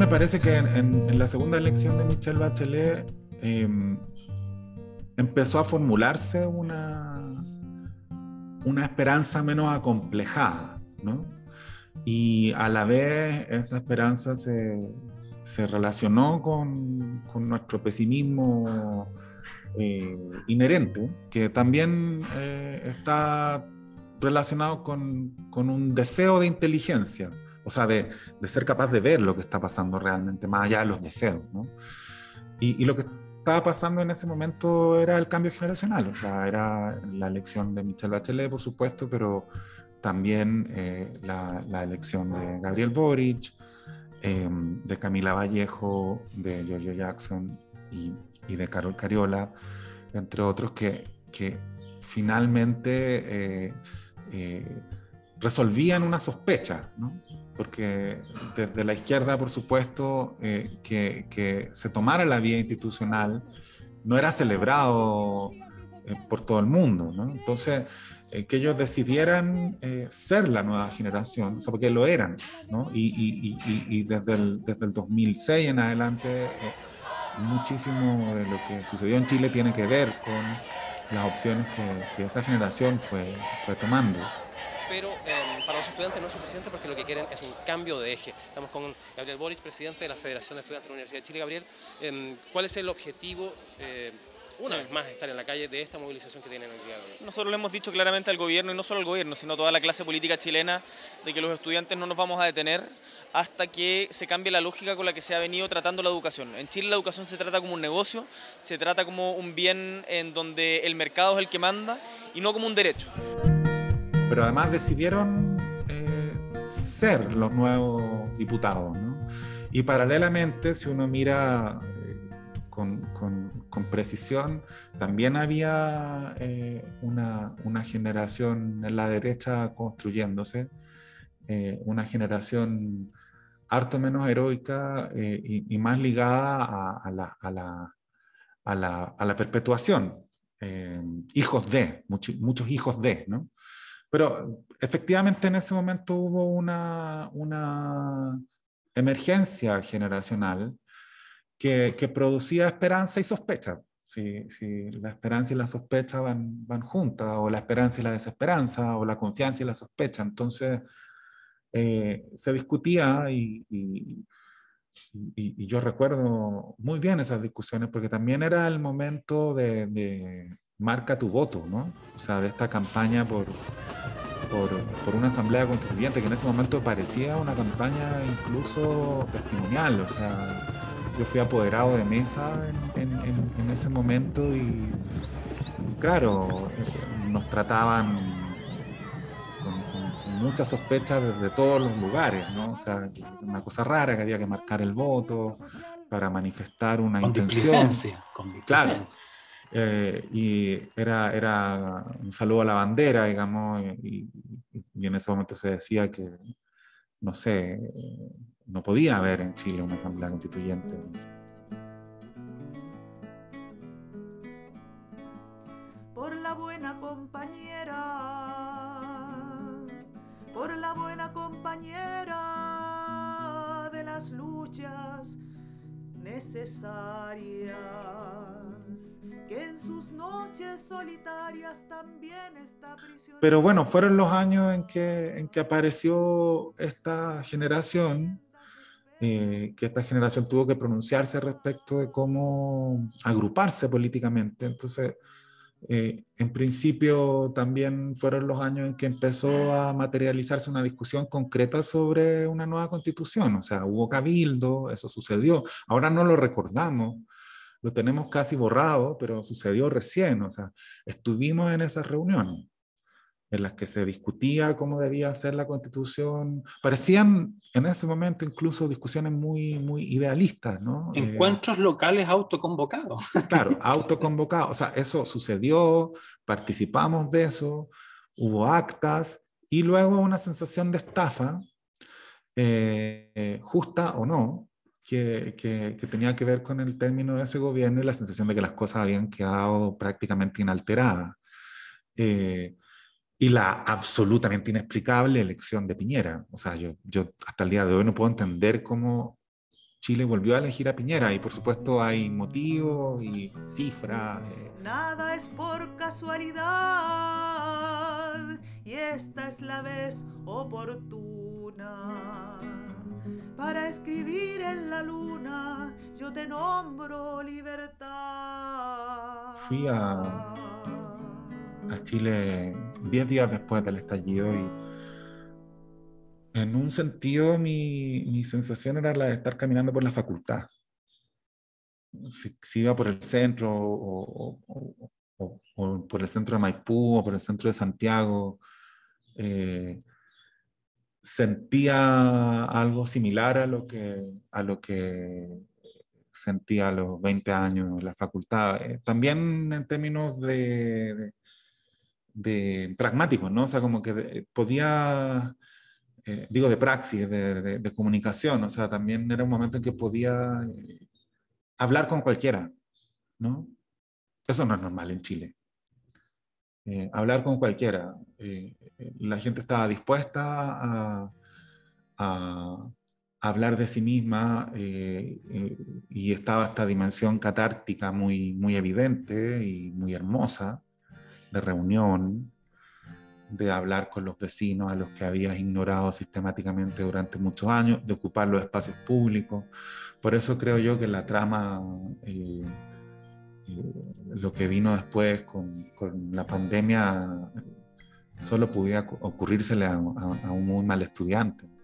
parece que en la segunda elección de Michelle Bachelet empezó a formularse una esperanza menos acomplejada, ¿no? Y a la vez esa esperanza se relacionó con nuestro pesimismo inherente, que también está relacionado con un deseo de inteligencia, o sea, de ser capaz de ver lo que está pasando realmente, más allá de los deseos, ¿no? Y lo que estaba pasando en ese momento era el cambio generacional, o sea, era la elección de Michelle Bachelet, por supuesto, pero también la elección de Gabriel Boric, de Camila Vallejo, de Giorgio Jackson y de Carol Cariola, entre otros, que finalmente resolvían una sospecha, ¿no? Porque desde la izquierda, por supuesto, que se tomara la vía institucional no era celebrado por todo el mundo, ¿no? Entonces, que ellos decidieran ser la nueva generación, o sea, porque lo eran, ¿no? Y desde el 2006 en adelante, muchísimo de lo que sucedió en Chile tiene que ver con las opciones que esa generación fue tomando. Pero para los estudiantes no es suficiente porque lo que quieren es un cambio de eje. Estamos con Gabriel Boric, presidente de la Federación de Estudiantes de la Universidad de Chile. Gabriel, ¿cuál es el objetivo, una vez más, estar en la calle de esta movilización que tienen el día de hoy? Nosotros le hemos dicho claramente al gobierno, y no solo al gobierno, sino a toda la clase política chilena, de que los estudiantes no nos vamos a detener hasta que se cambie la lógica con la que se ha venido tratando la educación. En Chile la educación se trata como un negocio, se trata como un bien en donde el mercado es el que manda y no como un derecho. Pero además decidieron ser los nuevos diputados, ¿no? Y paralelamente, si uno mira con precisión, también había una generación en la derecha construyéndose, una generación harto menos heroica y más ligada a la perpetuación. Hijos de, muchos hijos de, ¿no? Pero efectivamente en ese momento hubo una emergencia generacional que producía esperanza y sospecha. Si la esperanza y la sospecha van juntas, o la esperanza y la desesperanza, o la confianza y la sospecha. Entonces se discutía y yo recuerdo muy bien esas discusiones porque también era el momento de marca tu voto, ¿no? O sea, de esta campaña por una asamblea constituyente que en ese momento parecía una campaña incluso testimonial. O sea, yo fui apoderado de mesa en ese momento y claro, nos trataban con mucha sospecha desde todos los lugares, ¿no? O sea, una cosa rara, que había que marcar el voto para manifestar una Con intención. displicencia, con Claro. displicencia. Y era un saludo a la bandera, digamos, y en ese momento se decía que, no sé, no podía haber en Chile una asamblea constituyente. Por la buena compañera de las luchas necesarias, que en sus noches solitarias también está prisionera. Pero bueno, fueron los años en que apareció esta generación, que esta generación tuvo que pronunciarse respecto de cómo agruparse políticamente. Entonces, en principio también fueron los años en que empezó a materializarse una discusión concreta sobre una nueva constitución. O sea, hubo cabildo, eso sucedió. Ahora no lo recordamos, lo tenemos casi borrado, pero sucedió recién. O sea, estuvimos en esas reuniones en las que se discutía cómo debía ser la constitución. Parecían en ese momento incluso discusiones muy idealistas, ¿no? Encuentros locales autoconvocados. Claro, autoconvocados. O sea, eso sucedió, participamos de eso, hubo actas y luego una sensación de estafa, justa o no, que tenía que ver con el término de ese gobierno y la sensación de que las cosas habían quedado prácticamente inalteradas. Y la absolutamente inexplicable elección de Piñera. O sea, yo hasta el día de hoy no puedo entender cómo Chile volvió a elegir a Piñera, y por supuesto hay motivos y cifras. Nada es por casualidad y esta es la vez oportuna para escribir en la luna. Yo te nombro libertad. Fui a Chile 10 días después del estallido, y en un sentido mi sensación era la de estar caminando por la facultad. Si iba por el centro o por el centro de Maipú o por el centro de Santiago, sentía algo similar a lo que sentía a los 20 años en la facultad. También en términos de pragmáticos, ¿no? O sea, como que podía, digo, de praxis, de comunicación, o sea, también era un momento en que podía hablar con cualquiera, ¿no? Eso no es normal en Chile. Hablar con cualquiera. La gente estaba dispuesta a hablar de sí misma, y estaba esta dimensión catártica muy evidente y muy hermosa, de reunión, de hablar con los vecinos a los que habías ignorado sistemáticamente durante muchos años, de ocupar los espacios públicos. Por eso creo yo que la trama, lo que vino después con la pandemia, solo podía ocurrírsele a un muy mal estudiante.